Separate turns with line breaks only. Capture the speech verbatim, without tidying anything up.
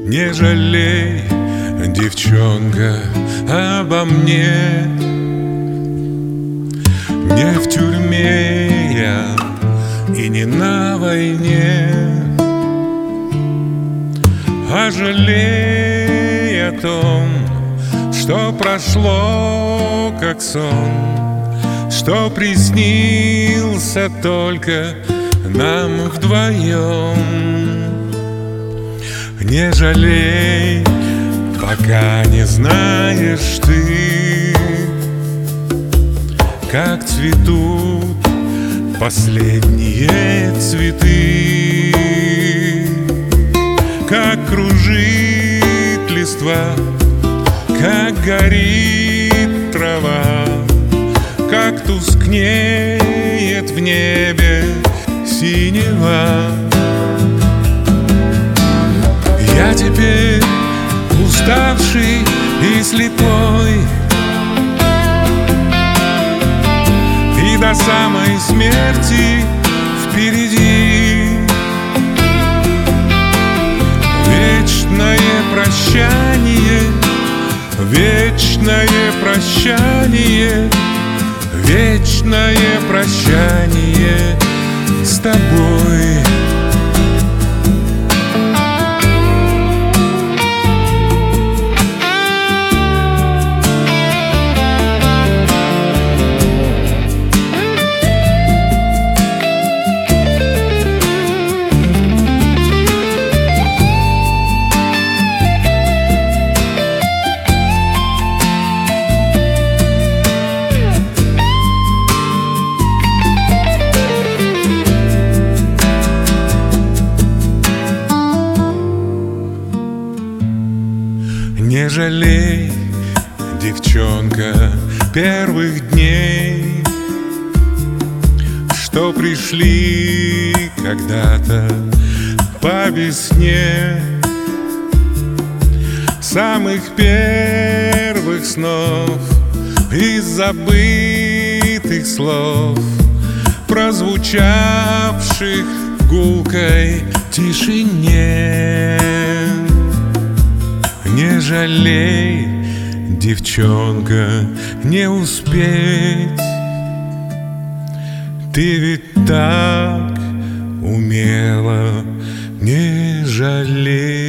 Не жалей, девчонка, обо мне. Не в тюрьме я и не на войне, а жалей о том, что прошло как сон, что приснился только нам вдвоем. Не жалей, пока не знаешь ты, как цветут последние цветы, как кружит листва, как горит трава, как тускнеет в небе синева. Я теперь уставший и слепой, и до самой смерти впереди вечное прощание, вечное прощание, вечное прощание с тобой. Не жалей, девчонка, первых дней, что пришли когда-то по весне, самых первых снов и забытых слов, прозвучавших в гулкой тишине. Не жалей, девчонка, не успеть, ты ведь так умела не жалеть.